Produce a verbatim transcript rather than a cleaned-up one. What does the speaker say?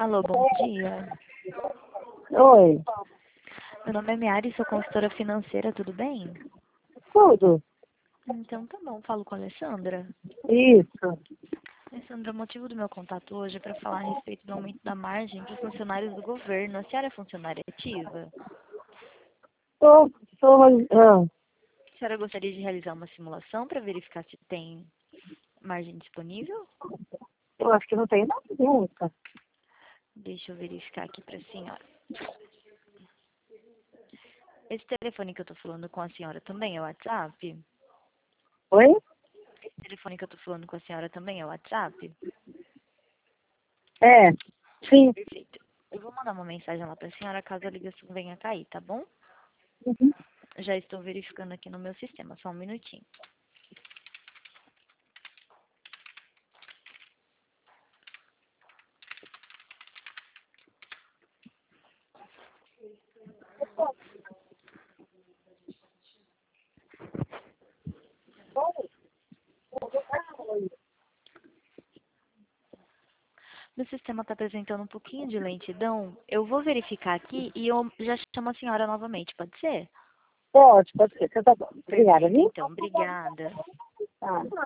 Alô, bom dia. Oi, Meu nome é Miari, sou consultora financeira, tudo bem? tudo? Então tá bom, falo com a Alessandra. Isso. Alessandra, o motivo do meu contato hoje é para falar a respeito do aumento da margem para os funcionários do governo. A senhora é funcionária ativa? Tô, tô, mas, ah, A senhora gostaria de realizar uma simulação para verificar se tem margem disponível? eu acho que não tem nada nunca. Deixa eu verificar aqui para a senhora. Esse telefone que eu tô falando com a senhora também é o WhatsApp? Oi? Esse telefone que eu tô falando com a senhora também é o WhatsApp? É, sim. Perfeito. Eu vou mandar uma mensagem lá para a senhora caso a ligação venha a cair, tá bom? Uhum. Já estou verificando aqui no meu sistema, só um minutinho. Meu sistema está apresentando um pouquinho de lentidão. Eu vou verificar aqui e eu já chamo a senhora novamente, pode ser? Pode, pode ser. Você tá bom. Obrigada, Perfeito, viu? então. Obrigada. Tá.